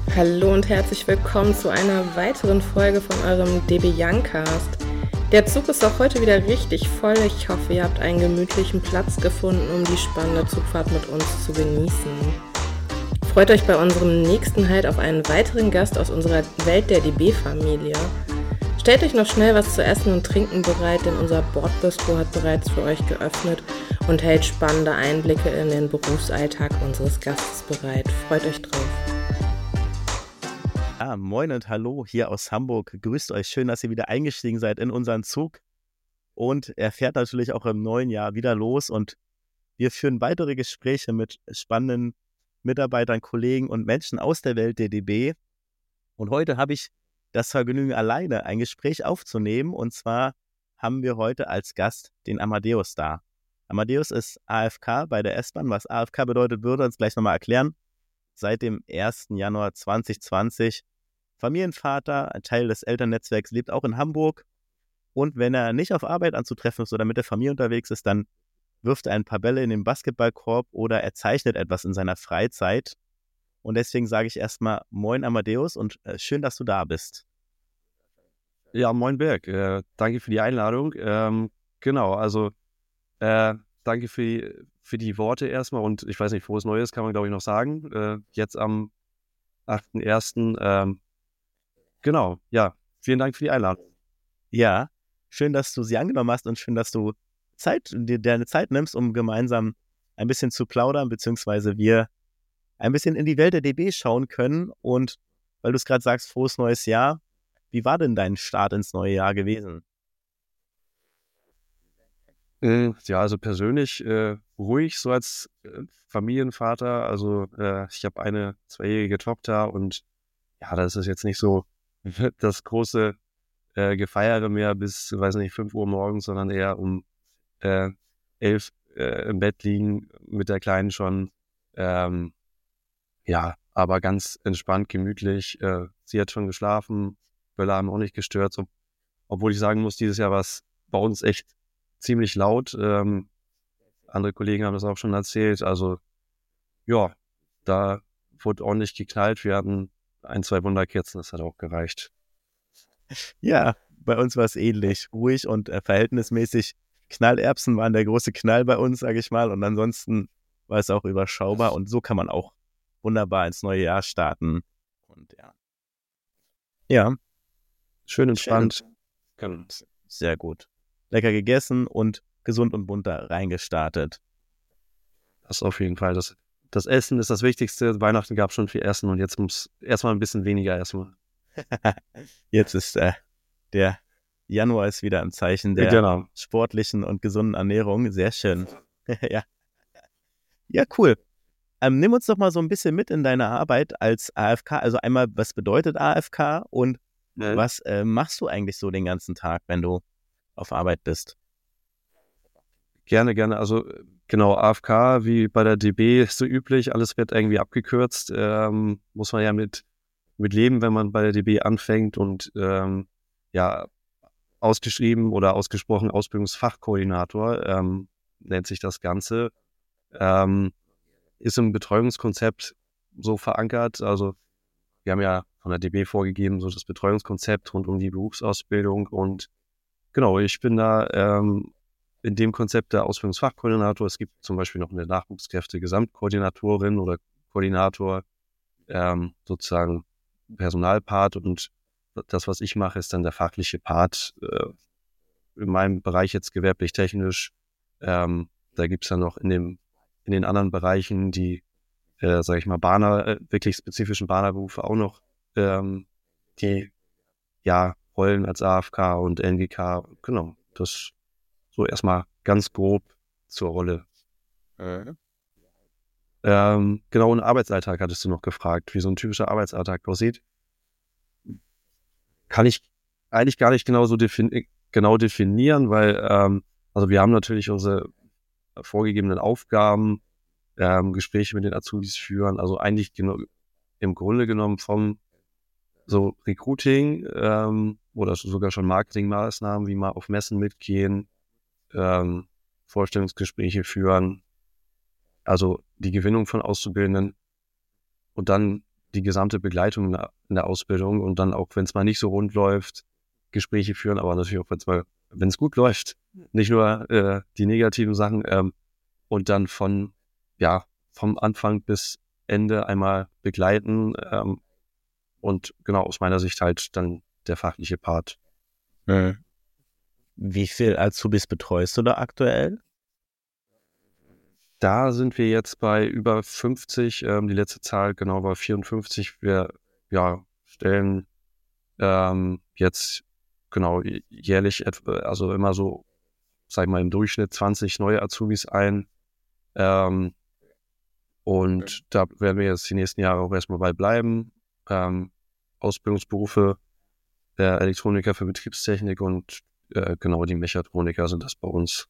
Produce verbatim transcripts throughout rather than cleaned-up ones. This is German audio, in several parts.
Hallo und herzlich willkommen zu einer weiteren Folge von eurem D B Youngcast. Der Zug ist auch heute wieder richtig voll. Ich hoffe, ihr habt einen gemütlichen Platz gefunden, um die spannende Zugfahrt mit uns zu genießen. Freut euch bei unserem nächsten Halt auf einen weiteren Gast aus unserer Welt der D B-Familie. Stellt euch noch schnell was zu essen und trinken bereit, denn unser Bordbistro hat bereits für euch geöffnet und hält spannende Einblicke in den Berufsalltag unseres Gastes bereit. Freut euch drauf. Ja, moin und hallo hier aus Hamburg. Grüßt euch, schön, dass ihr wieder eingestiegen seid in unseren Zug. Und er fährt natürlich auch im neuen Jahr wieder los und wir führen weitere Gespräche mit spannenden Mitarbeitern, Kollegen und Menschen aus der Welt der D B. Und heute habe ich das Vergnügen, alleine ein Gespräch aufzunehmen. Und zwar haben wir heute als Gast den Amadeus da. Amadeus ist A F K bei der S-Bahn. Was A F K bedeutet, würde er uns gleich nochmal erklären. Seit dem ersten Januar zweitausendzwanzig Familienvater, ein Teil des Elternnetzwerks, lebt auch in Hamburg. Und wenn er nicht auf Arbeit anzutreffen ist oder mit der Familie unterwegs ist, dann wirft er ein paar Bälle in den Basketballkorb oder er zeichnet etwas in seiner Freizeit. Und deswegen sage ich erstmal Moin Amadeus und äh, schön, dass du da bist. Ja, moin Berg. Äh, danke für die Einladung. Ähm, genau, also äh, danke für die, für die Worte erstmal und ich weiß nicht, frohes Neues kann man glaube ich noch sagen. Äh, jetzt am achten ersten Ähm, genau, ja, vielen Dank für die Einladung. Ja, schön, dass du sie angenommen hast und schön, dass du Zeit, dir deine Zeit nimmst, um gemeinsam ein bisschen zu plaudern, beziehungsweise wir ein bisschen in die Welt der D B schauen können. Und weil du es gerade sagst, frohes neues Jahr, wie war denn dein Start ins neue Jahr gewesen? Äh, ja, also persönlich äh, ruhig, so als äh, Familienvater. Also äh, ich habe eine zweijährige Tochter und ja, das ist jetzt nicht so das große äh, Gefeiere mehr bis, weiß nicht, fünf Uhr morgens, sondern eher um äh, elf äh, im Bett liegen, mit der Kleinen schon. Ähm, ja, aber ganz entspannt, gemütlich. Äh, sie hat schon geschlafen, Böller haben auch nicht gestört. So, obwohl ich sagen muss, dieses Jahr war es bei uns echt ziemlich laut. Ähm, andere Kollegen haben das auch schon erzählt. Also ja, da wurde ordentlich geknallt. Wir hatten ein, zwei Wunderkerzen, das hat auch gereicht. Ja, bei uns war es ähnlich, ruhig und äh, verhältnismäßig. Knallerbsen waren der große Knall bei uns, sage ich mal. Und ansonsten war es auch überschaubar. Und so kann man auch wunderbar ins neue Jahr starten. Und ja. Ja, Schön schön. entspannt. Genau. Sehr gut. Lecker gegessen und gesund und munter reingestartet. Das auf jeden Fall. Das, das Essen ist das Wichtigste. Weihnachten gab es schon viel Essen und jetzt muss erstmal ein bisschen weniger erstmal. Jetzt ist äh, der Januar ist wieder im Zeichen der Genau. sportlichen und gesunden Ernährung. Sehr schön. ja. ja, cool. Ähm, nimm uns doch mal so ein bisschen mit in deine Arbeit als A F K. Also einmal, was bedeutet A F K und Ja. was äh, machst du eigentlich so den ganzen Tag, wenn du auf Arbeit bist? Gerne, gerne. Also äh, genau, A F K, wie bei der D B ist so üblich, alles wird irgendwie abgekürzt. Ähm, muss man ja mit, mit leben, wenn man bei der D B anfängt und ähm, ja, ausgeschrieben oder ausgesprochen Ausbildungsfachkoordinator ähm, nennt sich das Ganze. Ähm, ist im Betreuungskonzept so verankert. Also wir haben ja von der D B vorgegeben, so das Betreuungskonzept rund um die Berufsausbildung und genau, ich bin da ähm, in dem Konzept der Ausbildungsfachkoordinator. Es gibt zum Beispiel noch eine Nachwuchskräfte-Gesamtkoordinatorin oder Koordinator, ähm, sozusagen Personalpart und das, was ich mache, ist dann der fachliche Part. Äh, in meinem Bereich jetzt gewerblich-technisch. Ähm, da gibt's dann noch in dem in den anderen Bereichen die, äh, sage ich mal, Bahner, äh, wirklich spezifischen Bahnerberufe auch noch ähm, die ja Rollen als A F K und N G K. Genau, das so erstmal ganz grob zur Rolle. Mhm. Ähm, genau, und Arbeitsalltag hattest du noch gefragt, wie so ein typischer Arbeitsalltag aussieht. Kann ich eigentlich gar nicht genau so defini- genau definieren, weil ähm, also wir haben natürlich unsere vorgegebenen Aufgaben, ähm, Gespräche mit den Azubis führen, also eigentlich genau im Grunde genommen vom so Recruiting ähm, oder sogar schon Marketingmaßnahmen, wie mal auf Messen mitgehen, ähm, Vorstellungsgespräche führen, also die Gewinnung von Auszubildenden und dann die gesamte Begleitung in der, in der Ausbildung und dann auch, wenn es mal nicht so rund läuft, Gespräche führen, aber natürlich auch, wenn es mal, wenn es gut läuft, nicht nur äh, die negativen Sachen ähm, und dann von, ja, vom Anfang bis Ende einmal begleiten ähm, und genau aus meiner Sicht halt dann der fachliche Part. Mhm. Wie viel Azubis betreust du da aktuell? Da sind wir jetzt bei über fünfzig, ähm, die letzte Zahl genau war vierundfünfzig. Wir ja, stellen ähm, jetzt genau jährlich, etwa, also immer so, sag ich mal, im Durchschnitt zwanzig neue Azubis ein. Ähm, und da werden wir jetzt die nächsten Jahre auch erstmal bei bleiben. Ähm, Ausbildungsberufe, der Elektroniker für Betriebstechnik und äh, genau die Mechatroniker sind das bei uns.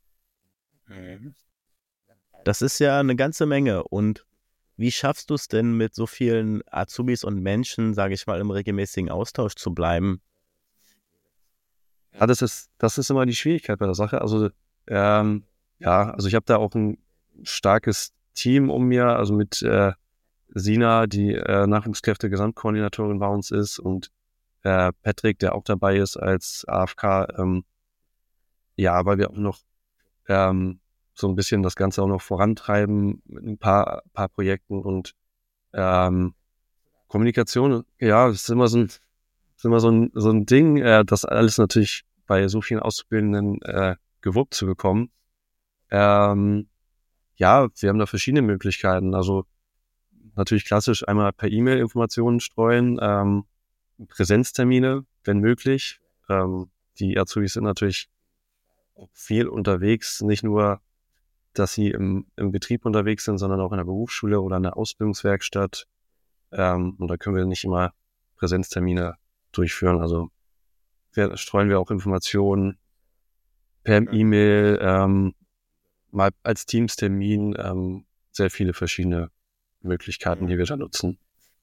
Das ist ja eine ganze Menge. Und wie schaffst du es denn, mit so vielen Azubis und Menschen, sage ich mal, im regelmäßigen Austausch zu bleiben? Ja, das ist, das ist immer die Schwierigkeit bei der Sache. Also, ähm, ja, also ich habe da auch ein starkes Team um mir, also mit äh, Sina, die äh, Nachwuchskräfte-Gesamtkoordinatorin bei uns ist und äh, Patrick, der auch dabei ist als A F K. Ähm, ja, weil wir auch noch ähm, so ein bisschen das Ganze auch noch vorantreiben mit ein paar, paar Projekten und ähm, Kommunikation, ja, das ist immer so ein, das ist immer so ein, so ein Ding, äh, das alles natürlich bei so vielen Auszubildenden äh, gewuppt zu bekommen. Ähm, ja, wir haben da verschiedene Möglichkeiten. Also natürlich klassisch einmal per E-Mail Informationen streuen, ähm, Präsenztermine, wenn möglich. Ähm, die Azubis sind natürlich auch viel unterwegs, nicht nur, dass sie im, im Betrieb unterwegs sind, sondern auch in der Berufsschule oder in der Ausbildungswerkstatt. Ähm, und da können wir nicht immer Präsenztermine durchführen. Also wir, streuen wir auch Informationen per E-Mail, ähm, mal als Teamstermin, ähm, sehr viele verschiedene Möglichkeiten, die wir da nutzen.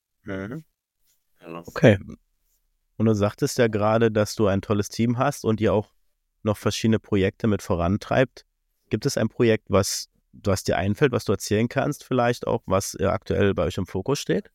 Okay. Und du sagtest ja gerade, dass du ein tolles Team hast und ihr auch noch verschiedene Projekte mit vorantreibt. Gibt es ein Projekt, was, was dir einfällt, was du erzählen kannst, vielleicht auch, was äh, aktuell bei euch im Fokus steht?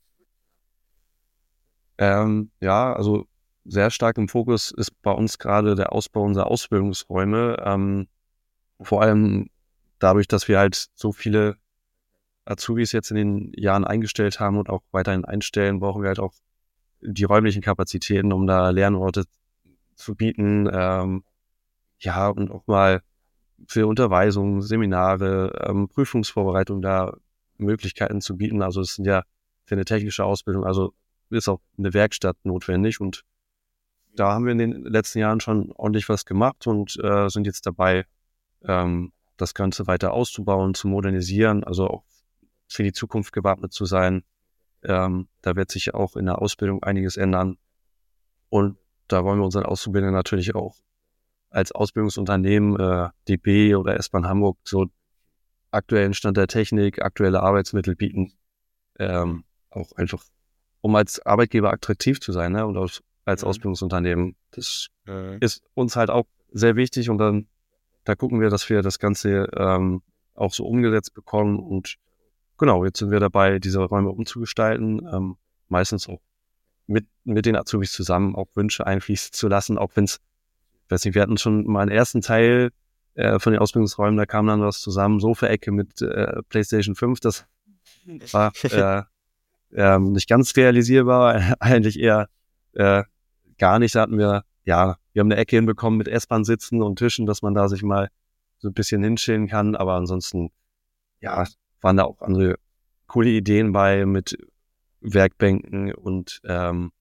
Ähm, ja, also sehr stark im Fokus ist bei uns gerade der Ausbau unserer Ausbildungsräume. Ähm, vor allem dadurch, dass wir halt so viele Azubis jetzt in den Jahren eingestellt haben und auch weiterhin einstellen, brauchen wir halt auch die räumlichen Kapazitäten, um da Lernorte zu bieten. Ähm, ja, und auch mal für Unterweisungen, Seminare, ähm, Prüfungsvorbereitung da Möglichkeiten zu bieten. Also es sind ja für eine technische Ausbildung, also ist auch eine Werkstatt notwendig und da haben wir in den letzten Jahren schon ordentlich was gemacht und äh, sind jetzt dabei, ähm, das Ganze weiter auszubauen, zu modernisieren, also auch für die Zukunft gewappnet zu sein. Ähm, da wird sich auch in der Ausbildung einiges ändern und da wollen wir unseren Auszubildenden natürlich auch als Ausbildungsunternehmen, äh, D B oder S-Bahn Hamburg, so aktuellen Stand der Technik, aktuelle Arbeitsmittel bieten, ähm, auch einfach, um als Arbeitgeber attraktiv zu sein, ne? Und auch als Mhm. Ausbildungsunternehmen. Das Mhm. ist uns halt auch sehr wichtig und dann, da gucken wir, dass wir das Ganze ähm, auch so umgesetzt bekommen und genau, jetzt sind wir dabei, diese Räume umzugestalten, ähm, meistens auch mit, mit den Azubis zusammen auch Wünsche einfließen zu lassen, auch wenn es, weiß nicht, wir hatten schon mal einen ersten Teil äh, von den Ausbildungsräumen, da kam dann was zusammen, Sofa-Ecke mit äh, PlayStation fünf, das war äh, äh, nicht ganz realisierbar, eigentlich eher äh, gar nicht. Da hatten wir, ja, wir haben eine Ecke hinbekommen mit S-Bahn sitzen und Tischen, dass man da sich mal so ein bisschen hinchillen kann, aber ansonsten, ja, waren da auch andere coole Ideen bei mit Werkbänken und ähm,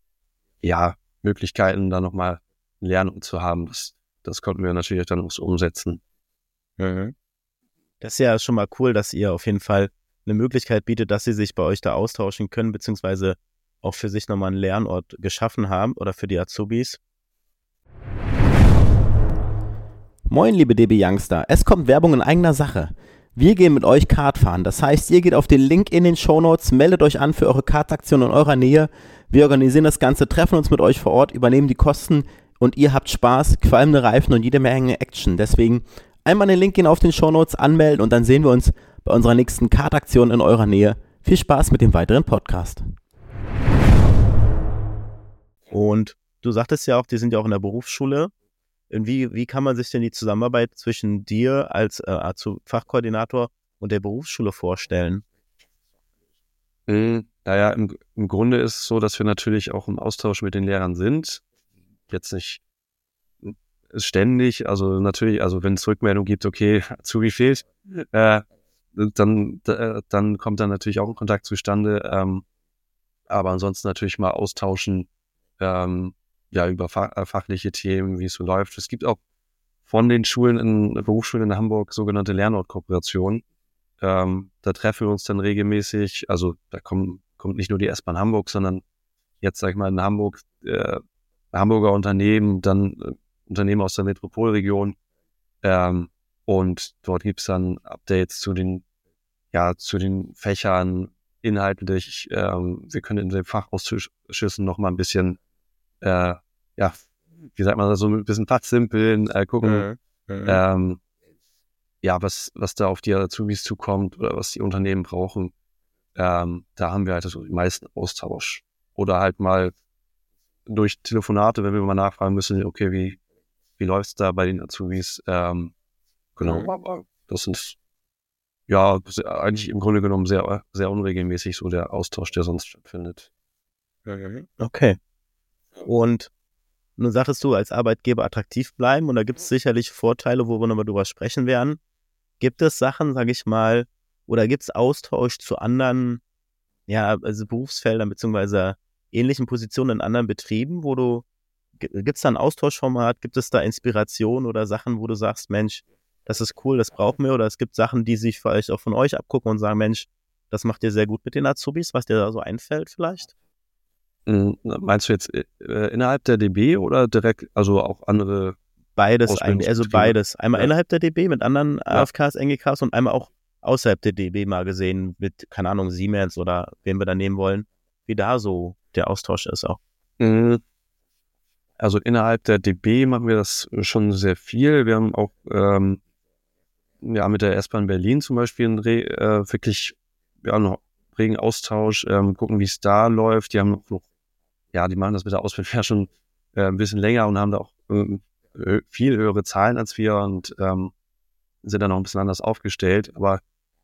ja, Möglichkeiten, da nochmal Lernen zu haben. Das, das konnten wir natürlich dann auch so umsetzen. Mhm. Das ist ja schon mal cool, dass ihr auf jeden Fall eine Möglichkeit bietet, dass sie sich bei euch da austauschen können, beziehungsweise auch für sich nochmal einen Lernort geschaffen haben oder für die Azubis. Moin, liebe D B Youngster, es kommt Werbung in eigener Sache. Wir gehen mit euch Kart fahren, das heißt, ihr geht auf den Link in den Shownotes, meldet euch an für eure Kartaktion in eurer Nähe. Wir organisieren das Ganze, treffen uns mit euch vor Ort, übernehmen die Kosten und ihr habt Spaß, qualmende Reifen und jede Menge Action. Deswegen einmal den Link gehen auf den Shownotes, anmelden und dann sehen wir uns bei unserer nächsten Kartaktion in eurer Nähe. Viel Spaß mit dem weiteren Podcast. Und du sagtest ja auch, die sind ja auch in der Berufsschule. Wie, wie kann man sich denn die Zusammenarbeit zwischen dir als äh, Fachkoordinator und der Berufsschule vorstellen? Mhm. Naja, im, im Grunde ist es so, dass wir natürlich auch im Austausch mit den Lehrern sind. Jetzt nicht ständig, also natürlich, also wenn es Rückmeldung gibt, okay, Azubi fehlt, äh, dann, äh, dann kommt dann natürlich auch ein Kontakt zustande. Ähm, aber ansonsten natürlich mal austauschen, ähm, ja, über fach, äh, fachliche Themen, wie es so läuft. Es gibt auch von den Schulen in Berufsschulen in Hamburg sogenannte Lernortkooperationen. Ähm, da treffen wir uns dann regelmäßig. Also da kommen, kommt nicht nur die S-Bahn Hamburg, sondern jetzt, sag ich mal, in Hamburg, äh, Hamburger Unternehmen, dann äh, Unternehmen aus der Metropolregion. Ähm, und dort gibt's dann Updates zu den, ja, zu den Fächern inhaltlich. Ähm, wir können in den Fachausschüssen noch mal ein bisschen, äh, ja, wie sagt man das, so ein bisschen fachsimpeln, äh, gucken, Mhm. Mhm. ähm, ja, was, was da auf die Azubis zukommt oder was die Unternehmen brauchen. Ähm, da haben wir halt so den meisten Austausch. Oder halt mal durch Telefonate, wenn wir mal nachfragen müssen, okay, wie, wie läuft's da bei den Azubis? Ähm, genau, Mhm. aber das sind ja eigentlich im Grunde genommen sehr, sehr unregelmäßig so der Austausch, der sonst stattfindet. Okay. Und nun sagtest du, als Arbeitgeber attraktiv bleiben und da gibt es sicherlich Vorteile, wo wir nochmal drüber sprechen werden. Gibt es Sachen, sage ich mal, oder gibt es Austausch zu anderen, ja, also Berufsfeldern beziehungsweise ähnlichen Positionen in anderen Betrieben, wo du, gibt es da ein Austauschformat, gibt es da Inspiration oder Sachen, wo du sagst, Mensch, das ist cool, das brauchen wir, oder es gibt Sachen, die sich vielleicht auch von euch abgucken und sagen, Mensch, das macht ihr sehr gut mit den Azubis, was dir da so einfällt vielleicht? Mhm. Meinst du jetzt äh, innerhalb der D B oder direkt, also auch andere Beides eigentlich, also Ausbildungsbetriebe? beides. Einmal Ja. innerhalb der D B mit anderen Ja. A F Ks, N G Ks und einmal auch außerhalb der D B mal gesehen mit, keine Ahnung, Siemens oder wen wir da nehmen wollen, wie da so der Austausch ist auch. Mhm. Also innerhalb der D B machen wir das schon sehr viel. Wir haben auch ähm, ja, mit der S-Bahn Berlin zum Beispiel einen re, äh, wirklich ja, einen regen Austausch, ähm, gucken, wie es da läuft. Die haben noch, noch, ja, die machen das mit der Ausbildung ja schon äh, ein bisschen länger und haben da auch ähm, viel höhere Zahlen als wir und ähm, sind da noch ein bisschen anders aufgestellt. Aber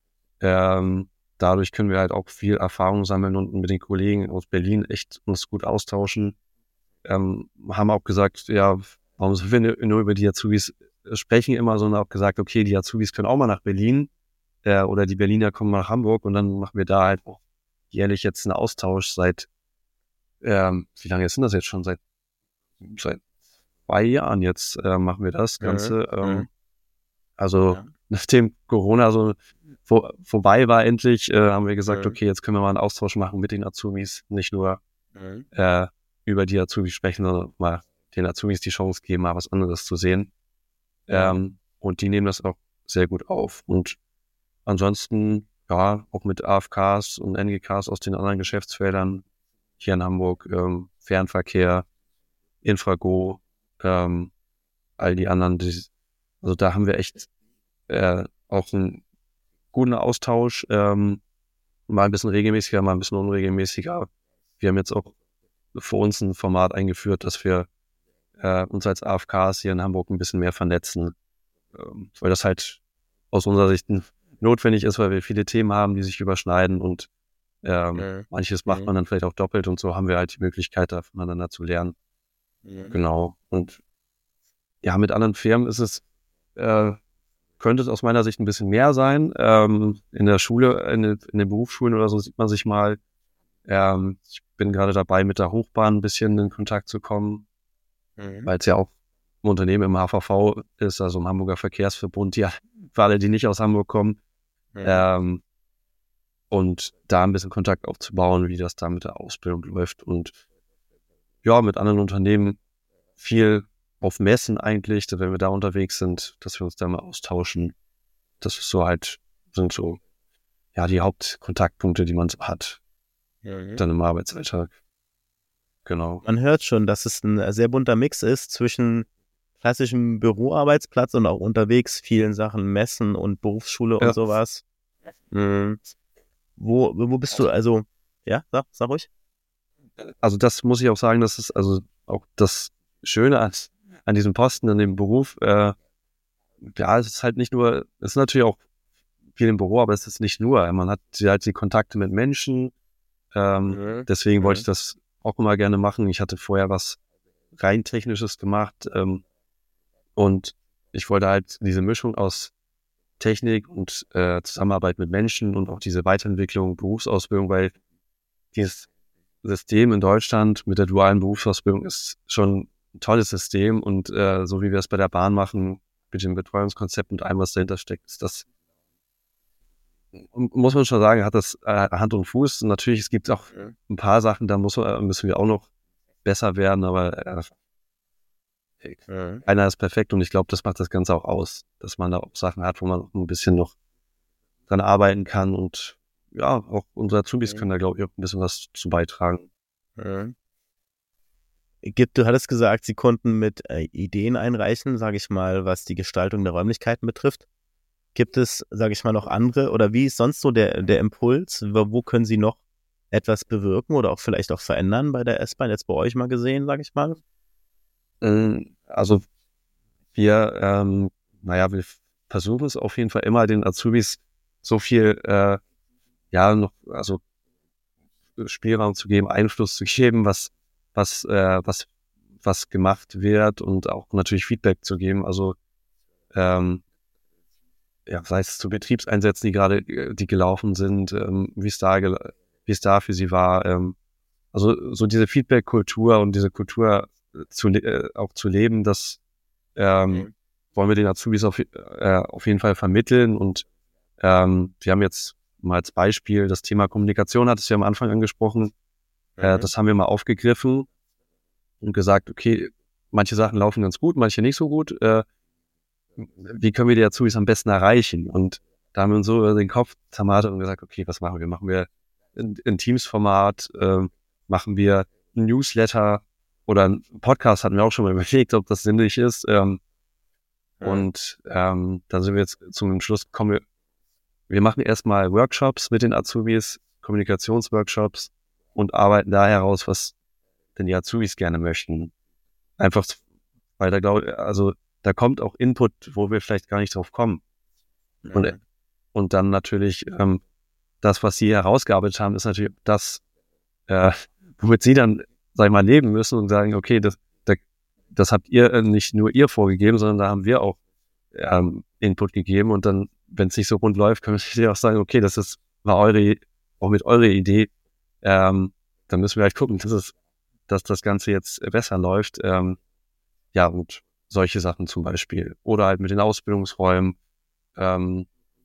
ähm, dadurch können wir halt auch viel Erfahrung sammeln und mit den Kollegen aus Berlin echt uns gut austauschen. Ähm, haben auch gesagt, ja, warum sollen wir nur über die Azubis sprechen immer, sondern auch gesagt, okay, die Azubis können auch mal nach Berlin äh, oder die Berliner kommen mal nach Hamburg und dann machen wir da halt auch jährlich jetzt einen Austausch seit, ähm, wie lange sind das jetzt schon? Seit, seit zwei Jahren jetzt äh, machen wir das Ganze. Mhm. Ähm, also Ja. nachdem Corona so vor, vorbei war endlich, äh, haben wir gesagt, Mhm. okay, jetzt können wir mal einen Austausch machen mit den Azubis, nicht nur Mhm. äh, über die Azubis sprechen, sondern mal den Azubis die Chance geben, mal was anderes zu sehen. Ja. Ähm, und die nehmen das auch sehr gut auf. Und ansonsten, ja, auch mit A F Ks und N G Ks aus den anderen Geschäftsfeldern hier in Hamburg, ähm, Fernverkehr, Infrago, ähm, all die anderen, die, also da haben wir echt äh, auch einen guten Austausch, ähm, mal ein bisschen regelmäßiger, mal ein bisschen unregelmäßiger. Wir haben jetzt auch für uns ein Format eingeführt, dass wir äh, uns als A F Ks hier in Hamburg ein bisschen mehr vernetzen, ähm, weil das halt aus unserer Sicht notwendig ist, weil wir viele Themen haben, die sich überschneiden und ähm, Mhm. manches macht man dann vielleicht auch doppelt und so haben wir halt die Möglichkeit, da voneinander zu lernen. Mhm. Genau. Und ja, mit anderen Firmen ist es, äh, könnte es aus meiner Sicht ein bisschen mehr sein. Ähm, in der Schule, in, den- in den Berufsschulen oder so sieht man sich mal. Ähm, ich bin gerade dabei, mit der Hochbahn ein bisschen in Kontakt zu kommen, Mhm. weil es ja auch ein Unternehmen im H V V ist, also im Hamburger Verkehrsverbund, ja, für alle, die nicht aus Hamburg kommen. Mhm. Ähm, und da ein bisschen Kontakt aufzubauen, wie das da mit der Ausbildung läuft. Und ja, mit anderen Unternehmen viel auf Messen eigentlich, dass wenn wir da unterwegs sind, dass wir uns da mal austauschen. Das ist so halt, sind so, ja, die Hauptkontaktpunkte, die man so hat, Mhm. dann im Arbeitsalltag. Genau. Man hört schon, dass es ein sehr bunter Mix ist zwischen klassischem Büroarbeitsplatz und auch unterwegs vielen Sachen, Messen und Berufsschule und Ja. sowas. Mhm. Wo, wo bist du, also, ja, sag, sag ruhig. also das muss ich auch sagen, das ist also auch das Schöne an, an diesem Posten, an dem Beruf. Äh, ja, es ist halt nicht nur, es ist natürlich auch viel im Büro, aber es ist nicht nur. Man hat halt die Kontakte mit Menschen. Ähm, Mhm. deswegen Mhm. wollte ich das auch immer gerne machen. Ich hatte vorher was rein Technisches gemacht ähm, und ich wollte halt diese Mischung aus Technik und äh, Zusammenarbeit mit Menschen und auch diese Weiterentwicklung, Berufsausbildung, weil dieses System in Deutschland mit der dualen Berufsausbildung ist schon ein tolles System und äh, so wie wir es bei der Bahn machen, mit dem Betreuungskonzept und allem, was dahinter steckt, ist das, muss man schon sagen, hat das äh, Hand und Fuß. Und natürlich, es gibt auch ein paar Sachen, da muss, äh, müssen wir auch noch besser werden, aber äh, Mhm. keiner ist perfekt und ich glaube, das macht das Ganze auch aus, dass man da auch Sachen hat, wo man auch ein bisschen noch dran arbeiten kann und ja, auch unsere Azubis Mhm. können da, glaube ich, auch ein bisschen was zu beitragen. Mhm. Gibt, du hattest gesagt, Sie konnten mit äh, Ideen einreichen, sage ich mal, was die Gestaltung der Räumlichkeiten betrifft. Gibt es, sage ich mal, noch andere oder wie ist sonst so der, der Impuls? Wo, wo können Sie noch etwas bewirken oder auch vielleicht auch verändern bei der S-Bahn, jetzt bei euch mal gesehen, sage ich mal? Ähm, Also wir, ähm, naja, wir versuchen es auf jeden Fall immer, den Azubis so viel, äh, ja, noch, also Spielraum zu geben, Einfluss zu geben, was, was, äh, was, was gemacht wird und auch natürlich Feedback zu geben. Also, ähm, ja, sei es zu Betriebseinsätzen, die gerade, äh, die gelaufen sind, ähm, wie es da, gel- wie es da für sie war. Ähm, also so diese Feedback-Kultur und diese Kultur äh, zu, le- äh, auch zu leben, das ähm, wollen wir den Azubis auf, äh, auf jeden Fall vermitteln. Und ähm, wir haben jetzt mal als Beispiel das Thema Kommunikation, hat es ja am Anfang angesprochen. Äh, Mhm. das haben wir mal aufgegriffen und gesagt, okay, manche Sachen laufen ganz gut, manche nicht so gut. Äh, wie können wir die Azubis am besten erreichen? Und da haben wir uns so über den Kopf zermartert und gesagt, okay, was machen wir? Machen wir ein, ein Teams-Format? Äh, machen wir ein Newsletter oder ein Podcast? Hatten wir auch schon mal überlegt, ob das sinnig ist. Ähm, Mhm. Und ähm, dann sind wir jetzt zum Schluss gekommen, wir, wir machen erstmal Workshops mit den Azubis, Kommunikationsworkshops und arbeiten da heraus, was denn die Azubis gerne möchten. Einfach, weil da glaube also da kommt auch Input, wo wir vielleicht gar nicht drauf kommen. Und, Mhm. und dann natürlich ähm, das, was sie herausgearbeitet haben, ist natürlich das, äh, womit sie dann, sag ich mal, leben müssen und sagen, okay, das, das, das habt ihr äh, nicht nur ihr vorgegeben, sondern da haben wir auch ähm, Input gegeben und dann, wenn es nicht so rund läuft, können wir auch sagen, okay, das ist, war eure, auch mit eurer Idee, ähm, dann müssen wir halt gucken, dass es, dass das Ganze jetzt besser läuft. Ähm, ja, und solche Sachen zum Beispiel. Oder halt mit den Ausbildungsräumen, ähm,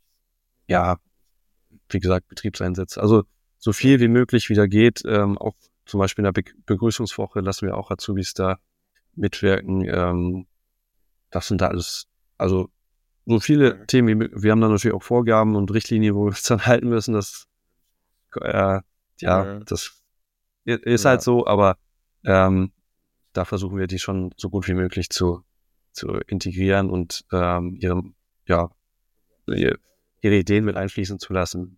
ja, wie gesagt, Betriebseinsätze. Also so viel wie möglich wieder geht. Ähm, auch zum Beispiel in der Be- Begrüßungswoche lassen wir auch Azubis da mitwirken. Ähm, das sind da alles, also so viele Mhm. Themen, wie, wir haben dann natürlich auch Vorgaben und Richtlinien, wo wir uns dann halten müssen. Das, äh, ja, Mhm. das ist Ja. halt so, aber ähm, da versuchen wir die schon so gut wie möglich zu, zu integrieren und ähm, ihre, ja, ihre Ideen mit einfließen zu lassen.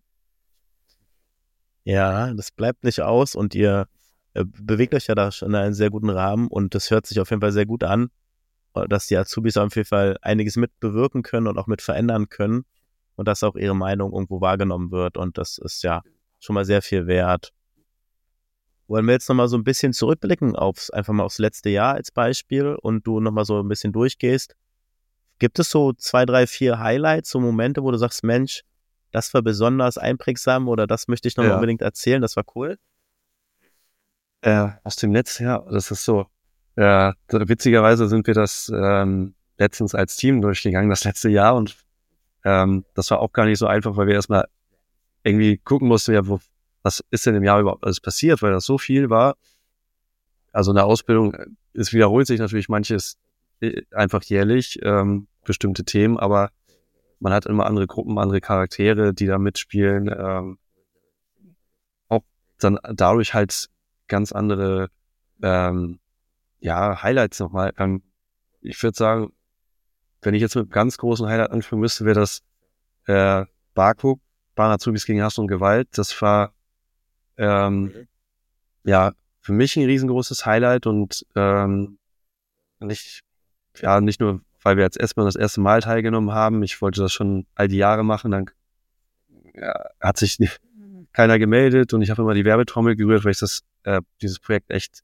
Ja, das bleibt nicht aus und ihr äh, bewegt euch ja da schon in einem sehr guten Rahmen und das hört sich auf jeden Fall sehr gut an, äh, dass die Azubis auf jeden Fall einiges mit bewirken können und auch mit verändern können und dass auch ihre Meinung irgendwo wahrgenommen wird und das ist ja schon mal sehr viel wert. Wollen wir jetzt nochmal so ein bisschen zurückblicken aufs, einfach mal aufs letzte Jahr als Beispiel und du nochmal so ein bisschen durchgehst. Gibt es so zwei, drei, vier Highlights, so Momente, wo du sagst, Mensch, das war besonders einprägsam oder das möchte ich nochmal Ja. unbedingt erzählen, das war cool? Äh, aus dem Netz her, das ist so, äh, witzigerweise sind wir das ähm, letztens als Team durchgegangen, das letzte Jahr und ähm, das war auch gar nicht so einfach, weil wir erstmal irgendwie gucken mussten, ja, wo, was ist denn im Jahr überhaupt alles passiert, weil das so viel war. Also in der Ausbildung, äh, es wiederholt sich natürlich manches äh, einfach jährlich, ähm, bestimmte Themen, aber man hat immer andere Gruppen, andere Charaktere, die da mitspielen, ähm, auch dann dadurch halt ganz andere ähm, ja, Highlights nochmal. Ähm, ich würde sagen, wenn ich jetzt mit einem ganz großen Highlight anfangen müsste, wäre das äh, Barco, Bahn Azubis gegen Hass und Gewalt. Das war ähm, ja für mich ein riesengroßes Highlight und ähm, nicht, ja, nicht nur, weil wir jetzt erstmal das erste Mal teilgenommen haben. Ich wollte das schon all die Jahre machen, dann ja, hat sich keiner gemeldet und ich habe immer die Werbetrommel gerührt, weil ich das, äh, dieses Projekt echt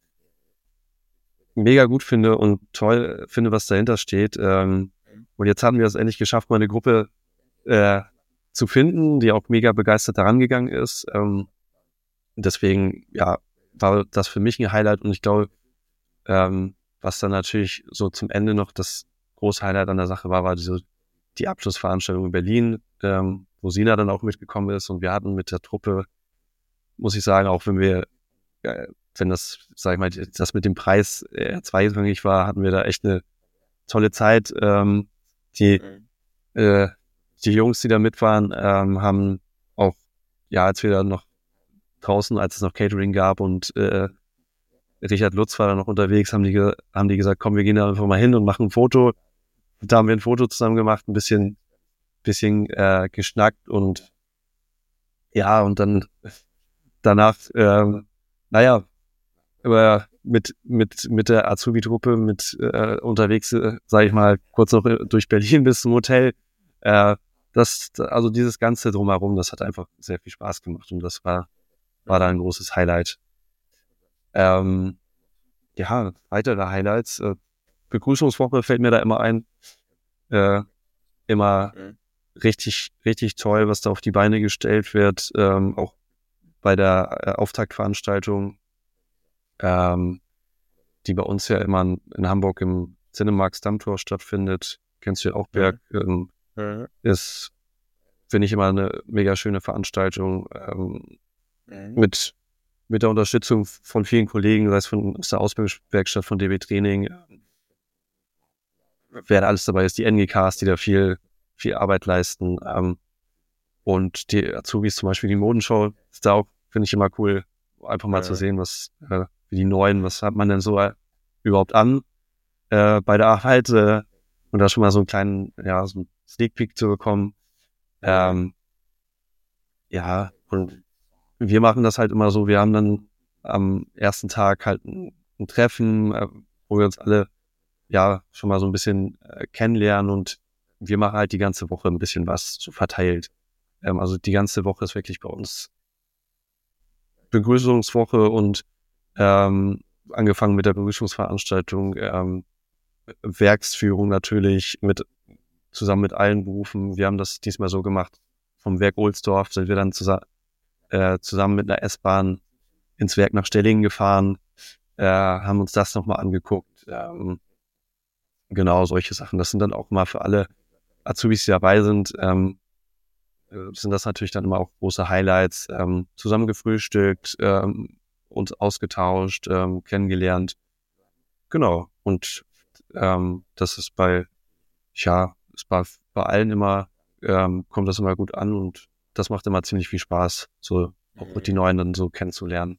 mega gut finde und toll finde, was dahinter steht. Ähm, und jetzt haben wir es endlich geschafft, mal eine Gruppe äh, zu finden, die auch mega begeistert daran gegangen ist. Ähm, deswegen, ja, war das für mich ein Highlight und ich glaube, ähm, was dann natürlich so zum Ende noch das große Highlight an der Sache war, war diese, die Abschlussveranstaltung in Berlin, ähm, wo Sina dann auch mitgekommen ist und wir hatten mit der Truppe, muss ich sagen, auch wenn wir, äh, wenn das, sag ich mal, das mit dem Preis eher zweitrangig war, hatten wir da echt eine tolle Zeit. Ähm, die, äh, die Jungs, die da mit waren, ähm, haben auch, ja, als wir da noch draußen, als es noch Catering gab und äh, Richard Lutz war da noch unterwegs, haben die, ge- haben die gesagt, komm, wir gehen da einfach mal hin und machen ein Foto. Da haben wir ein Foto zusammen gemacht, ein bisschen, bisschen äh, geschnackt und ja, und dann danach, ähm, naja, aber mit, mit, mit der Azubi-Truppe mit äh, unterwegs, äh, sage ich mal, kurz noch durch Berlin bis zum Hotel. Äh, das, also dieses Ganze drumherum, das hat einfach sehr viel Spaß gemacht und das war, war da ein großes Highlight. Ähm, ja, weitere Highlights. Äh, Begrüßungswoche fällt mir da immer ein. Äh, immer Mhm. richtig, richtig toll, was da auf die Beine gestellt wird. Ähm, auch bei der äh, Auftaktveranstaltung, ähm, die bei uns ja immer in, in Hamburg im Cinemark Stammtor stattfindet. Kennst du ja auch, Berg. Ähm, Mhm. ist, finde ich, immer eine mega schöne Veranstaltung. Ähm, Mhm. mit, mit der Unterstützung von vielen Kollegen, sei es von aus der Ausbildungswerkstatt von D B Training, wer da alles dabei ist, die N G Ks, die da viel, viel Arbeit leisten. Ähm, und die Azubis, zum Beispiel die Modenshow, ist da auch, finde ich, immer cool, einfach mal Ja. zu sehen, was äh, wie die Neuen, was hat man denn so äh, überhaupt an äh, bei der Arbeit äh, und da schon mal so einen kleinen, ja, so einen Sneak Peek zu bekommen. Ähm, ja, und wir machen das halt immer so, wir haben dann am ersten Tag halt ein, ein Treffen, äh, wo wir uns alle ja schon mal so ein bisschen äh, kennenlernen und wir machen halt die ganze Woche ein bisschen was so verteilt. Ähm, also die ganze Woche ist wirklich bei uns Begrüßungswoche und ähm, angefangen mit der Begrüßungsveranstaltung, ähm, Werksführung natürlich mit zusammen mit allen Berufen. Wir haben das diesmal so gemacht. Vom Werk Ohlsdorf sind wir dann zusa- äh, zusammen mit einer S-Bahn ins Werk nach Stellingen gefahren, äh, haben uns das nochmal angeguckt. Ähm, genau, solche Sachen. Das sind dann auch mal für alle Azubis, die dabei sind, ähm, äh, sind das natürlich dann immer auch große Highlights. Ähm, zusammen gefrühstückt, ähm, uns ausgetauscht, ähm, kennengelernt. Genau. Und ähm, das ist bei, ja, ist bei, bei allen immer, ähm, kommt das immer gut an und das macht immer ziemlich viel Spaß, so auch die Neuen dann so kennenzulernen.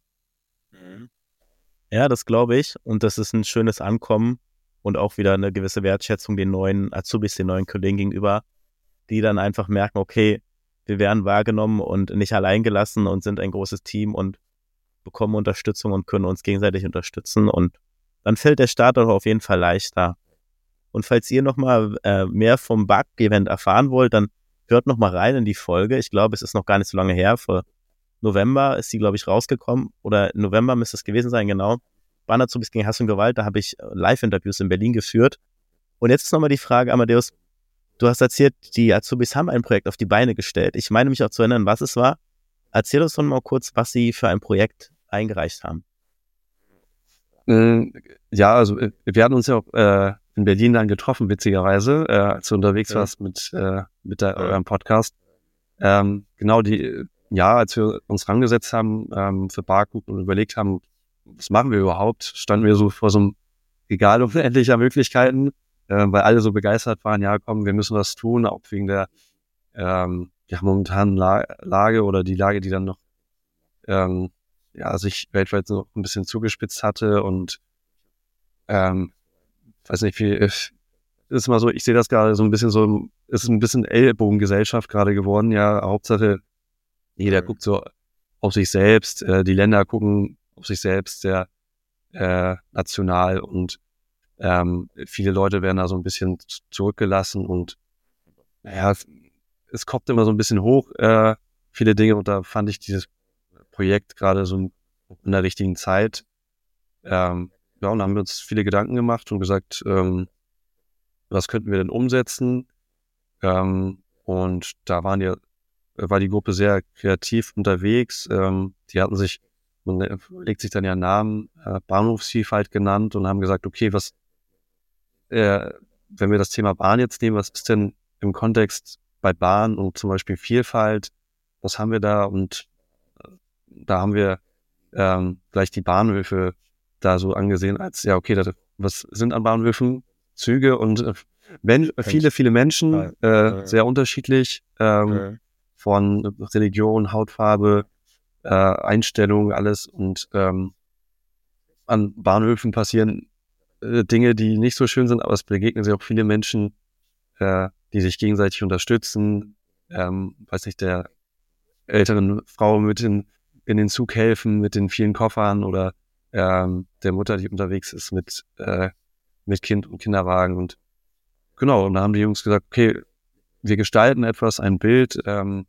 Ja, das glaube ich. Und das ist ein schönes Ankommen und auch wieder eine gewisse Wertschätzung den neuen Azubis, den neuen Kollegen gegenüber, die dann einfach merken, okay, wir werden wahrgenommen und nicht allein gelassen und sind ein großes Team und bekommen Unterstützung und können uns gegenseitig unterstützen. Und dann fällt der Start auch auf jeden Fall leichter. Und falls ihr nochmal äh, mehr vom Bug-Event erfahren wollt, dann hört nochmal rein in die Folge. Ich glaube, es ist noch gar nicht so lange her. Vor November ist sie, glaube ich, rausgekommen. Oder im November müsste es gewesen sein, genau. Banderzubis gegen Hass und Gewalt, da habe ich Live-Interviews in Berlin geführt. Und jetzt ist nochmal die Frage, Amadeus, du hast erzählt, die Azubis haben ein Projekt auf die Beine gestellt. Ich meine mich auch zu erinnern, was es war. Erzähl uns doch mal kurz, was sie für ein Projekt eingereicht haben. Äh, ja, also äh, wir hatten uns ja auch äh, in Berlin dann getroffen, witzigerweise, äh, als du unterwegs Ja. warst mit, äh, mit der, Ja. eurem Podcast. Ähm, genau, die, ja, als wir uns rangesetzt haben ähm, für Barcoop und überlegt haben, was machen wir überhaupt, standen wir so vor so einem Regal unendlicher Möglichkeiten, äh, weil alle so begeistert waren, ja komm, wir müssen was tun, auch wegen der ähm, ja, momentanen La- Lage oder die Lage, die dann noch ähm, ja, sich weltweit so ein bisschen zugespitzt hatte und ähm, weiß nicht, wie ist mal so, ich sehe das gerade so ein bisschen so, es ist ein bisschen Ellbogengesellschaft gerade geworden, ja, Hauptsache jeder Mhm. guckt so auf sich selbst, äh, die Länder gucken auf auf sich selbst, sehr äh, national und ähm, viele Leute werden da so ein bisschen zurückgelassen und naja, es, es kommt immer so ein bisschen hoch, äh, viele Dinge und da fand ich dieses Projekt gerade so in der richtigen Zeit. Ähm, ja, und da haben wir uns viele Gedanken gemacht und gesagt, ähm, was könnten wir denn umsetzen? Ähm, und da waren ja, war die Gruppe sehr kreativ unterwegs. Ähm, die hatten sich, man legt sich dann ja Namen, äh, Bahnhofsvielfalt genannt und haben gesagt, okay, was, äh, wenn wir das Thema Bahn jetzt nehmen, was ist denn im Kontext bei Bahn und zum Beispiel Vielfalt, was haben wir da? Und äh, da haben wir ähm, gleich die Bahnhöfe da so angesehen als, ja, okay, das, was sind an Bahnhöfen? Züge und äh, men viele, viele Menschen, äh, sehr unterschiedlich, ähm, von Religion, Hautfarbe, äh, Einstellung, alles. Und ähm, an Bahnhöfen passieren äh, Dinge, die nicht so schön sind, aber es begegnen sich auch viele Menschen, äh, die sich gegenseitig unterstützen. Ähm, weiß nicht, der älteren Frau mit in, in den Zug helfen, mit den vielen Koffern oder ähm, der Mutter, die unterwegs ist mit, äh, mit Kind und Kinderwagen. Und genau, und da haben die Jungs gesagt, okay, wir gestalten etwas, ein Bild ähm,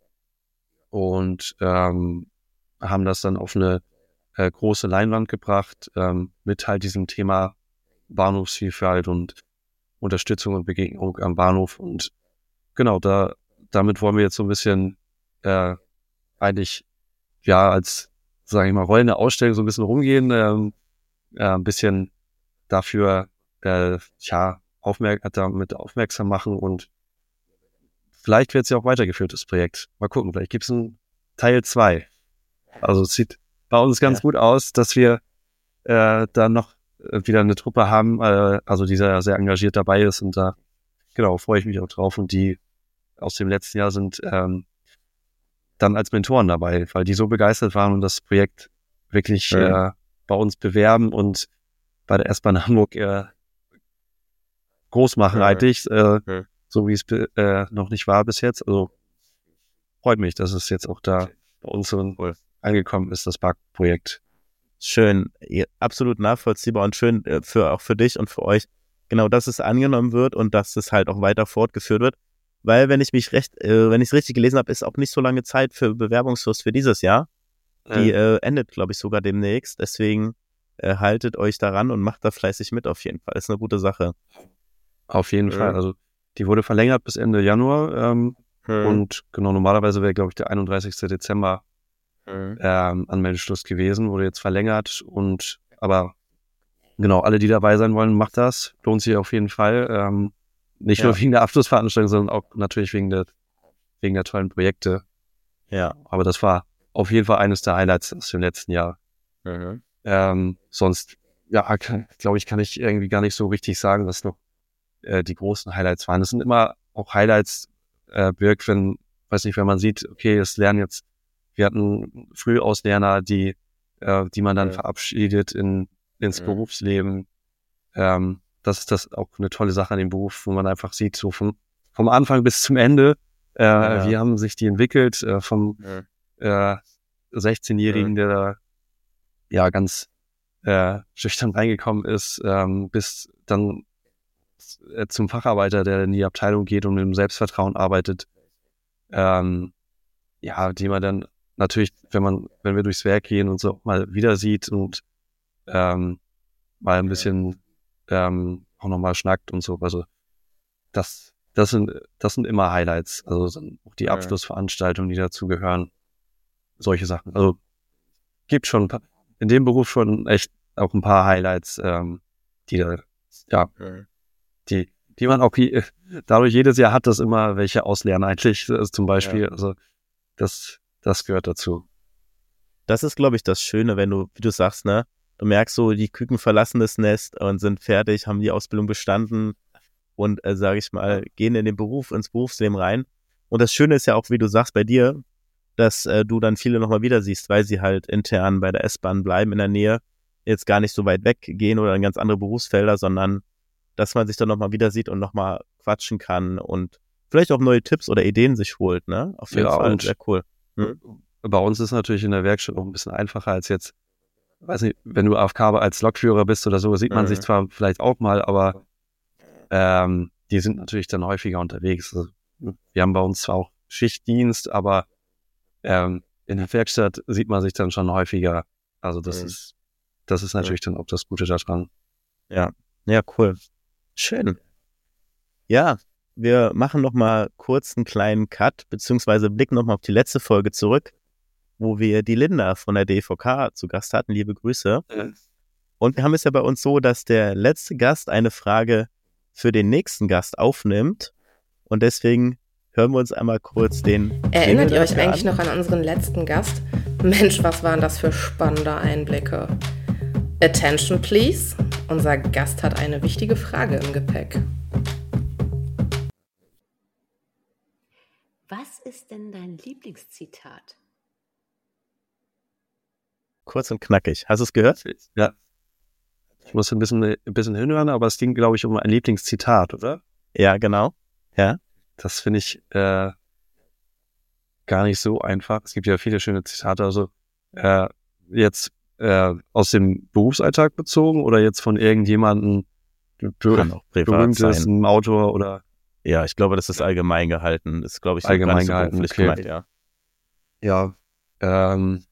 und ähm, haben das dann auf eine äh, große Leinwand gebracht ähm, mit halt diesem Thema Bahnhofsvielfalt und Unterstützung und Begegnung am Bahnhof. Und genau, da damit wollen wir jetzt so ein bisschen äh, eigentlich ja als, sage ich mal, rollende Ausstellung so ein bisschen rumgehen, ähm, äh, ein bisschen dafür äh, ja, aufmerk damit aufmerksam machen und vielleicht wird es ja auch weitergeführt, das Projekt. Mal gucken, vielleicht gibt es einen Teil zwei. Also es sieht bei uns ganz ja. gut aus, dass wir äh, da noch wieder eine Truppe haben, äh, also die sehr, sehr engagiert dabei ist und da genau freue ich mich auch drauf und die aus dem letzten Jahr sind ähm, dann als Mentoren dabei, weil die so begeistert waren und das Projekt wirklich ja. äh, bei uns bewerben und bei der S-Bahn Hamburg äh, groß machen ja. eigentlich, äh, ja. so wie es äh, noch nicht war bis jetzt. Also freut mich, dass es jetzt auch da bei uns so cool. angekommen ist, das Parkprojekt. Schön, absolut nachvollziehbar und schön für auch für dich und für euch, genau, dass es angenommen wird und dass es halt auch weiter fortgeführt wird, weil wenn ich mich recht, äh, wenn ich es richtig gelesen habe, ist auch nicht so lange Zeit für Bewerbungsfrist für dieses Jahr. Die äh, endet, glaube ich, sogar demnächst. Deswegen äh, haltet euch daran und macht da fleißig mit auf jeden Fall. Ist eine gute Sache. Auf jeden ja. Fall. Also die wurde verlängert bis Ende Januar ähm, ja. und genau normalerweise wäre, glaube ich, der einunddreißigster Dezember Mhm. Ähm, Anmeldeschluss gewesen, wurde jetzt verlängert und aber genau, alle, die dabei sein wollen, macht das, lohnt sich auf jeden Fall, ähm, nicht ja. nur wegen der Abschlussveranstaltung, sondern auch natürlich wegen der wegen der tollen Projekte. Ja, aber das war auf jeden Fall eines der Highlights aus dem letzten Jahr. Mhm. Ähm, sonst, ja, glaube ich, kann ich irgendwie gar nicht so richtig sagen, was noch äh, die großen Highlights waren. Das sind immer auch Highlights, äh, Birk, wenn, weiß nicht, wenn man sieht, okay, es lernen jetzt Wir hatten Frühauslerner, die, äh, die man dann ja. verabschiedet in, ins ja. Berufsleben. Ähm, das ist das auch eine tolle Sache an dem Beruf, wo man einfach sieht, so vom, vom Anfang bis zum Ende, äh, ja. wie haben sich die entwickelt, äh, vom ja. äh, sechzehnjährigen, ja. der da ja ganz äh, schüchtern reingekommen ist, ähm, bis dann äh, zum Facharbeiter, der in die Abteilung geht und mit dem Selbstvertrauen arbeitet. Ähm, ja, die man dann natürlich, wenn man, wenn wir durchs Werk gehen und so mal wieder sieht und ähm, mal ein bisschen ähm, auch nochmal schnackt und so. Also das, das sind, das sind immer Highlights. Also sind auch die Abschlussveranstaltungen, die dazugehören. Solche Sachen. Also gibt schon in dem Beruf schon echt auch ein paar Highlights, ähm, die da, ja, die, die man auch dadurch jedes Jahr hat, das immer welche auslernen eigentlich, also zum Beispiel. Ja. Also das Das gehört dazu. Das ist, glaube ich, das Schöne, wenn du, wie du sagst, ne, du merkst so, die Küken verlassen das Nest und sind fertig, haben die Ausbildung bestanden und, äh, sage ich mal, gehen in den Beruf, ins Berufsleben rein. Und das Schöne ist ja auch, wie du sagst, bei dir, dass äh, du dann viele nochmal wieder siehst, weil sie halt intern bei der S-Bahn bleiben in der Nähe, jetzt gar nicht so weit weg gehen oder in ganz andere Berufsfelder, sondern dass man sich dann nochmal wieder sieht und nochmal quatschen kann und vielleicht auch neue Tipps oder Ideen sich holt, ne? Auf jeden ja, Fall, und sehr cool. Hm? Bei uns ist natürlich in der Werkstatt auch ein bisschen einfacher als jetzt weiß nicht, wenn du A F K als Lokführer bist oder so, sieht man Mhm. sich zwar vielleicht auch mal, aber ähm, die sind natürlich dann häufiger unterwegs. Also, wir haben bei uns zwar auch Schichtdienst, aber ähm, in der Werkstatt sieht man sich dann schon häufiger. Also das Mhm. ist, das ist natürlich dann auch das Gute daran. Ja, ja, cool. Schön. Ja, wir machen noch mal kurz einen kleinen Cut, beziehungsweise blicken noch mal auf die letzte Folge zurück, wo wir die Linda von der D V K zu Gast hatten. Liebe Grüße. Und wir haben es ja bei uns so, dass der letzte Gast eine Frage für den nächsten Gast aufnimmt. Und deswegen hören wir uns einmal kurz den Erinnert Jingle ihr euch dafür eigentlich an. noch an unseren letzten Gast? Mensch, was waren das für spannende Einblicke. Attention please, unser Gast hat eine wichtige Frage im Gepäck. Was ist denn dein Lieblingszitat? Kurz und knackig. Hast du es gehört? Ja. Ich muss ein bisschen, ein bisschen hinhören, aber es ging, glaube ich, um ein Lieblingszitat, oder? Ja, genau. Ja. Das finde ich äh, gar nicht so einfach. Es gibt ja viele schöne Zitate. Also äh, jetzt äh, aus dem Berufsalltag bezogen oder jetzt von irgendjemandem Kann auch privat berühmtes, sein. einem Autor oder Ja, ich glaube, das ist allgemein gehalten. Das ist, glaube ich, Allgemein gar nicht so gehalten, beruflich okay. gemeint, ja. ja, ähm,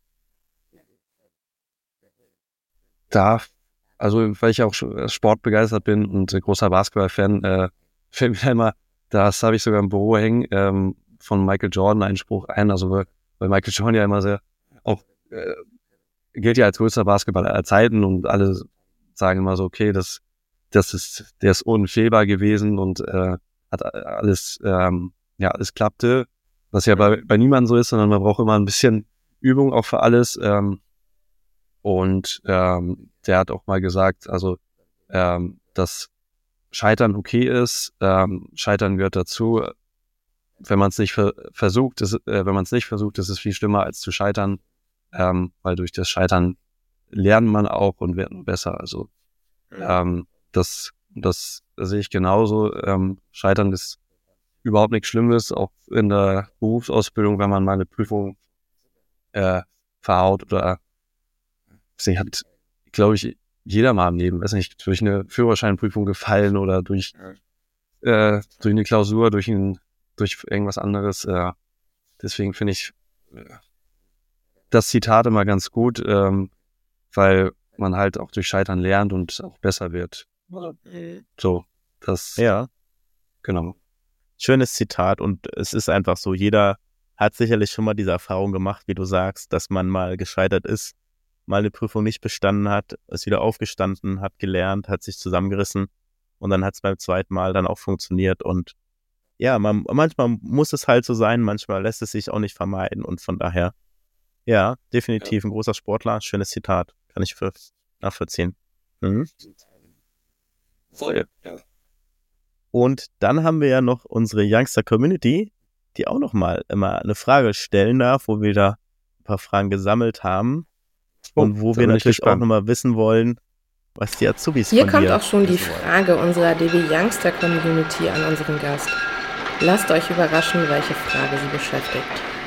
da, also weil ich auch schon sportbegeistert bin und ein großer Basketball-Fan, äh, fällt mir immer, das habe ich sogar im Büro hängen, ähm, von Michael Jordan einen Spruch ein, also weil, weil Michael Jordan ja immer sehr, auch äh, gilt ja als größter Basketballer aller Zeiten und alle sagen immer so, okay, das, das ist, der ist unfehlbar gewesen und äh, hat alles, ähm, ja, alles klappte, was ja bei, bei niemandem so ist, sondern man braucht immer ein bisschen Übung auch für alles. Ähm, und ähm, der hat auch mal gesagt, also ähm, dass Scheitern okay ist, ähm, Scheitern gehört dazu. Wenn man es nicht ver- versucht, ist, äh, wenn man es nicht versucht, ist es viel schlimmer als zu scheitern, ähm, weil durch das Scheitern lernt man auch und wird besser. Also ähm, das, das sehe ich genauso. Ähm, Scheitern ist überhaupt nichts Schlimmes, auch in der Berufsausbildung, wenn man mal eine Prüfung äh, verhaut oder sie hat, glaube ich, jeder mal im Leben, weiß nicht, durch eine Führerscheinprüfung gefallen oder durch, äh, durch eine Klausur, durch ein, durch irgendwas anderes. Äh, deswegen finde ich äh, das Zitat immer ganz gut, ähm, weil man halt auch durch Scheitern lernt und auch besser wird. So, das, Ja, genau. schönes Zitat und es ist einfach so, jeder hat sicherlich schon mal diese Erfahrung gemacht, wie du sagst, dass man mal gescheitert ist, mal eine Prüfung nicht bestanden hat, ist wieder aufgestanden, hat gelernt, hat sich zusammengerissen und dann hat es beim zweiten Mal dann auch funktioniert und ja, man, manchmal muss es halt so sein, manchmal lässt es sich auch nicht vermeiden und von daher, ja, definitiv ein großer Sportler, schönes Zitat, kann ich für nachvollziehen. Mhm. Voll, ja. Und dann haben wir ja noch unsere Youngster Community, die auch noch mal immer eine Frage stellen darf, wo wir da ein paar Fragen gesammelt haben und wo da wir bin ich natürlich auch gespannt. noch mal wissen wollen, was die Azubis Hier von kommt dir auch schon die wissen wollen. Frage unserer D B Youngster Community an unseren Gast. Lasst euch überraschen, welche Frage sie beschäftigt.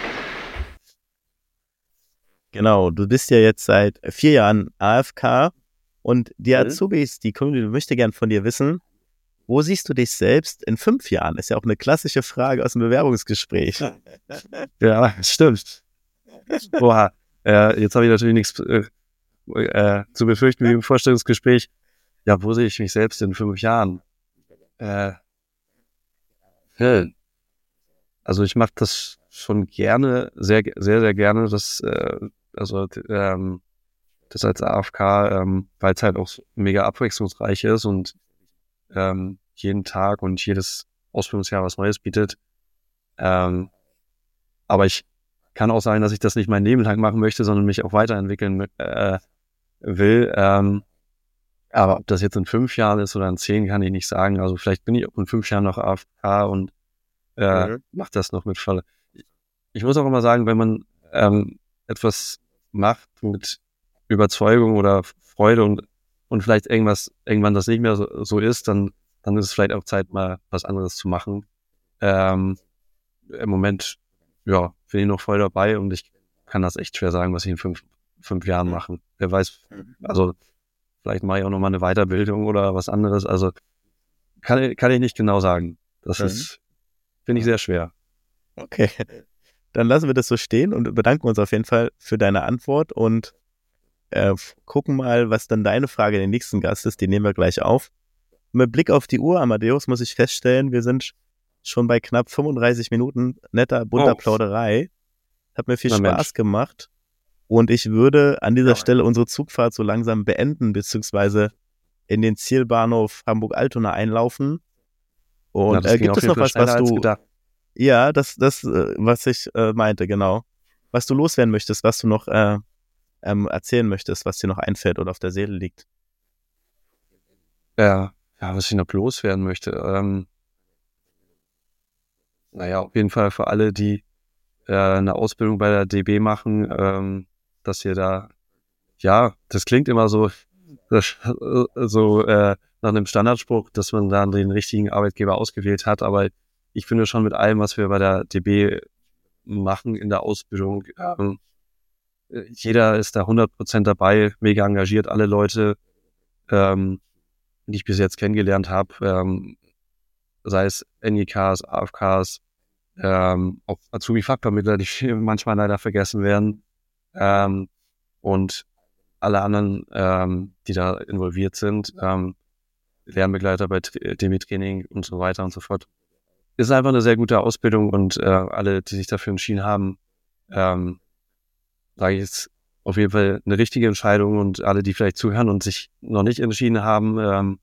Genau, du bist ja jetzt seit vier Jahren A F K und die Mhm. Azubis, die Community möchte gern von dir wissen, wo siehst du dich selbst in fünf Jahren? Ist ja auch eine klassische Frage aus dem Bewerbungsgespräch. Ja, stimmt. Oha, äh, jetzt habe ich natürlich nichts äh, äh, zu befürchten wie im Vorstellungsgespräch. Ja, wo sehe ich mich selbst in fünf Jahren? Äh, hm. Also ich mache das schon gerne, sehr, sehr, sehr gerne, das, äh, also ähm, das als A F K, ähm, weil es halt auch so mega abwechslungsreich ist und ähm, jeden Tag und jedes Ausbildungsjahr was Neues bietet. Ähm, aber ich kann auch sagen, dass ich das nicht mein Leben lang machen möchte, sondern mich auch weiterentwickeln äh, will. Ähm, aber ob das jetzt in fünf Jahren ist oder in zehn, kann ich nicht sagen. Also vielleicht bin ich auch in fünf Jahren noch A F K und äh, Mhm. mache das noch mit voll. Ich muss auch immer sagen, wenn man ähm, etwas macht mit Überzeugung oder Freude und, und vielleicht irgendwas, irgendwann das nicht mehr so, so ist, dann, dann ist es vielleicht auch Zeit, mal was anderes zu machen. Ähm, im Moment, ja, bin ich noch voll dabei und ich kann das echt schwer sagen, was ich in fünf, fünf Jahren machen. Wer weiß, also vielleicht mache ich auch nochmal eine Weiterbildung oder was anderes. Also kann, kann ich nicht genau sagen. Das Mhm. ist, finde ich sehr schwer. Okay, dann lassen wir das so stehen und bedanken uns auf jeden Fall für deine Antwort und äh, gucken mal, was dann deine Frage den nächsten Gast ist. Die nehmen wir gleich auf. Mit Blick auf die Uhr, Amadeus, muss ich feststellen, wir sind schon bei knapp fünfunddreißig Minuten netter, bunter Oh. Plauderei. Hat mir viel Na Spaß Mensch. gemacht. Und ich würde an dieser Ja. Stelle unsere Zugfahrt so langsam beenden, beziehungsweise in den Zielbahnhof Hamburg-Altona einlaufen. Ja, Und das äh, ging gibt auf es jeden noch Fall was, was schneller als du... gedacht. Ja, das, das, äh, was ich äh, meinte, genau. Was du loswerden möchtest, was du noch äh, ähm, erzählen möchtest, was dir noch einfällt oder auf der Seele liegt. Ja, ja, was ich noch loswerden möchte. Ähm, naja, auf jeden Fall für alle, die äh, eine Ausbildung bei der D B machen, ähm, dass ihr da, ja, das klingt immer so, das, äh, so äh, nach einem Standardspruch, dass man dann den richtigen Arbeitgeber ausgewählt hat, aber ich finde schon mit allem, was wir bei der D B machen in der Ausbildung, ähm, jeder ist da hundert Prozent dabei, mega engagiert, alle Leute, ähm, die ich bis jetzt kennengelernt habe, ähm, sei es N G Ks, A F Ks, ähm, auch Azubi-Fachvermittler, die manchmal leider vergessen werden, ähm, und alle anderen, ähm, die da involviert sind, ähm, Lernbegleiter bei Tra- D B-Training und so weiter und so fort. Ist einfach eine sehr gute Ausbildung und äh, alle, die sich dafür entschieden haben, ähm, sage ich jetzt auf jeden Fall eine richtige Entscheidung und alle, die vielleicht zuhören und sich noch nicht entschieden haben, ähm,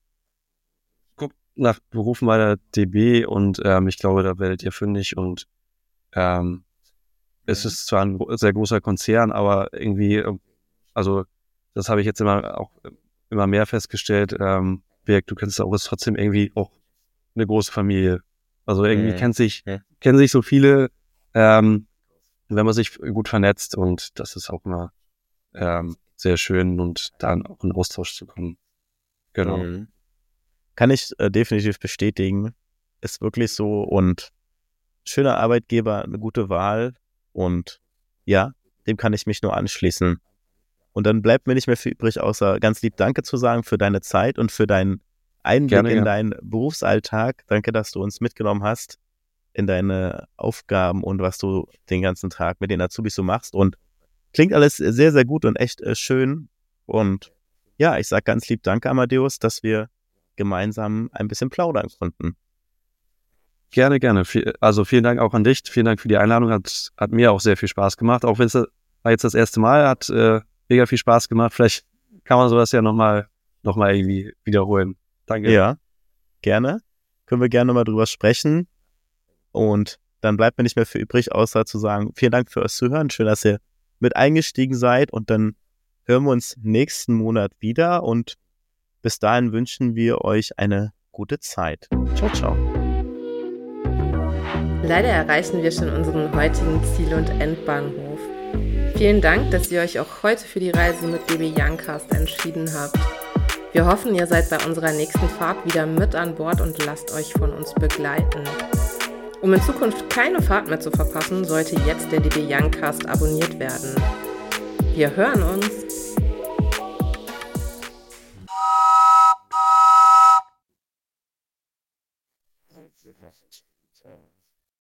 guckt nach Berufen bei der D B und ähm, ich glaube, da werdet ihr fündig und ähm, es ist zwar ein gro- sehr großer Konzern, aber irgendwie, äh, also das habe ich jetzt immer auch äh, immer mehr festgestellt, ähm, Birk, du kennst auch, ist trotzdem irgendwie auch eine große Familie. Also irgendwie Mhm. kennt sich, Ja. kennen sich so viele, ähm, wenn man sich gut vernetzt und das ist auch immer ähm, sehr schön und dann auch in Austausch zu kommen. Genau. Mhm. Kann ich äh, definitiv bestätigen. Ist wirklich so und schöner Arbeitgeber, eine gute Wahl und ja, dem kann ich mich nur anschließen. Und dann bleibt mir nicht mehr viel übrig, außer ganz lieb Danke zu sagen für deine Zeit und für deinen Einblick Gerne, in gerne. deinen Berufsalltag. Danke, dass du uns mitgenommen hast in deine Aufgaben und was du den ganzen Tag mit den Azubis so machst. Und klingt alles sehr, sehr gut und echt äh, schön. Und ja, ich sage ganz lieb Danke, Amadeus, dass wir gemeinsam ein bisschen plaudern konnten. Gerne, gerne. Viel- Also vielen Dank auch an dich. Vielen Dank für die Einladung. Hat, hat mir auch sehr viel Spaß gemacht. Auch wenn es war jetzt das erste Mal, hat äh, mega viel Spaß gemacht. Vielleicht kann man sowas ja nochmal noch mal irgendwie wiederholen. Danke. Ja, gerne. Können wir gerne mal drüber sprechen. Und dann bleibt mir nicht mehr viel übrig, außer zu sagen, vielen Dank fürs Zuhören. Schön, dass ihr mit eingestiegen seid. Und dann hören wir uns nächsten Monat wieder. Und bis dahin wünschen wir euch eine gute Zeit. Ciao, ciao. Leider erreichen wir schon unseren heutigen Ziel- und Endbahnhof. Vielen Dank, dass ihr euch auch heute für die Reise mit D B Youngcast entschieden habt. Wir hoffen, ihr seid bei unserer nächsten Fahrt wieder mit an Bord und lasst euch von uns begleiten. Um in Zukunft keine Fahrt mehr zu verpassen, sollte jetzt der D B Youngcast abonniert werden. Wir hören uns!